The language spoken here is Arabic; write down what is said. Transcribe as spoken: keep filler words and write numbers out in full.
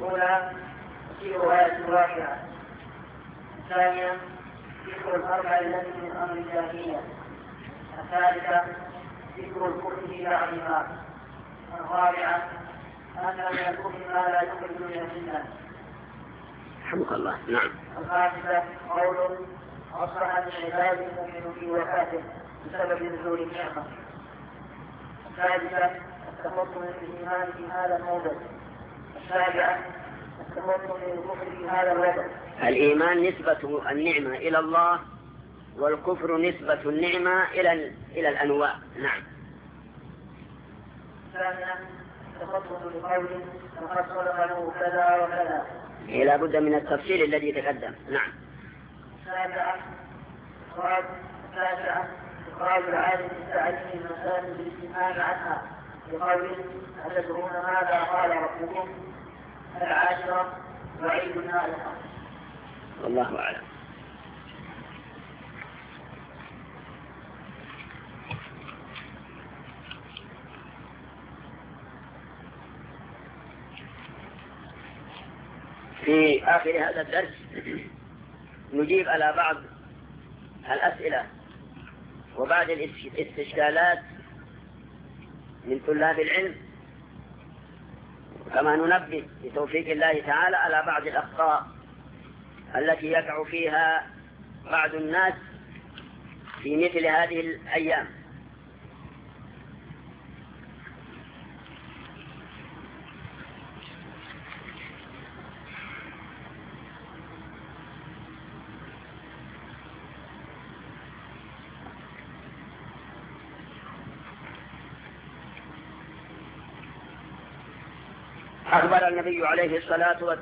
الأولى تفسير آية الواقعة. الثانية ذكر الأربع التي من أمر الجاهلية. الثالثة ذكر الكفر بعضها. الرابعة أن من الكفر ما لا يخرج من الجنة. رحمك الله. نعم. الخامسة قول أصبح من عباد المؤمن في وفاته بسبب نزول النعمة. السادسة التفضل بالإيمان في هذا الموضع. السابعة التفضل بالكفر في هذا الوضع. الإيمان نسبة النعمة إلى الله، والكفر نسبة النعمة إلى إلى الأنواع. نعم. الثانية التفضل بقول لقد صدق له كذا وكذا. لا بد من التفصيل الذي تقدم. نعم. السابعة إخراج التاسعة إخراج العالم التعليم المسائل بالاستفهام عنها بقول أتدرون ماذا قال ربكم. العاشرة وعيد النائحة. والله أعلم. في آخر هذا الدرس نجيب على بعض الأسئلة وبعض الاستشكالات من طلاب العلم، كما ننبه بتوفيق الله تعالى على بعض الأخطاء التي يقع فيها بعض الناس في مثل هذه الأيام. أخبر النبي عليه الصلاة